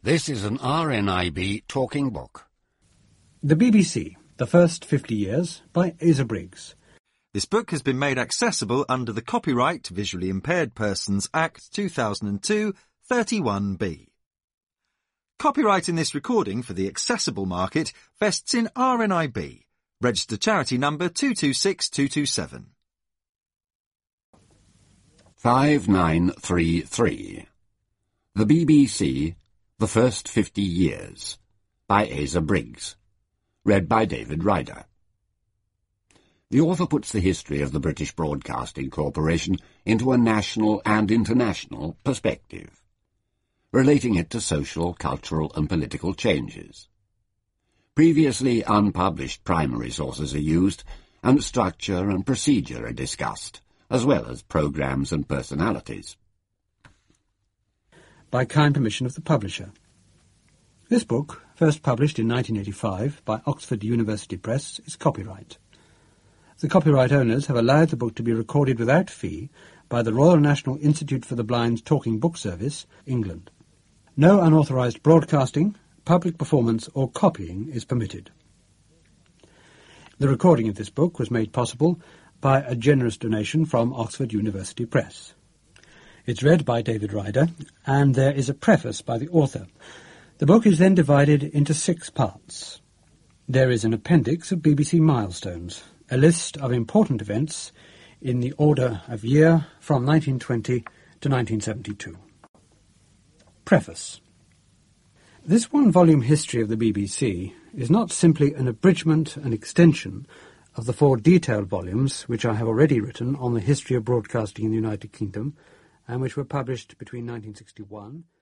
This is an RNIB talking book. The BBC, The First 50 Years, by Asa Briggs. This book has been made accessible under the Copyright Visually Impaired Persons Act 2002, 31B. Copyright in this recording for the accessible market vests in RNIB, registered charity number 226227. 5933. The BBC, The First 50 Years, by Asa Briggs. Read by David Ryder. The author puts the history of the British Broadcasting Corporation into a national and international perspective, relating it to social, cultural and political changes. Previously unpublished primary sources are used, and structure and procedure are discussed, as well as programmes and personalities. By kind permission of the publisher. This book, first published in 1985 by Oxford University Press, is copyright. The copyright owners have allowed the book to be recorded without fee by the Royal National Institute for the Blind's Talking Book Service, England. No unauthorised broadcasting, public performance or copying is permitted. The recording of this book was made possible by a generous donation from Oxford University Press. It's read by David Ryder, and there is a preface by the author. The book is then divided into 6 parts. There is an appendix of BBC milestones, a list of important events in the order of year from 1920 to 1972. Preface. This one-volume history of the BBC is not simply an abridgment and extension of the 4 detailed volumes which I have already written on the history of broadcasting in the United Kingdom and which were published between 1961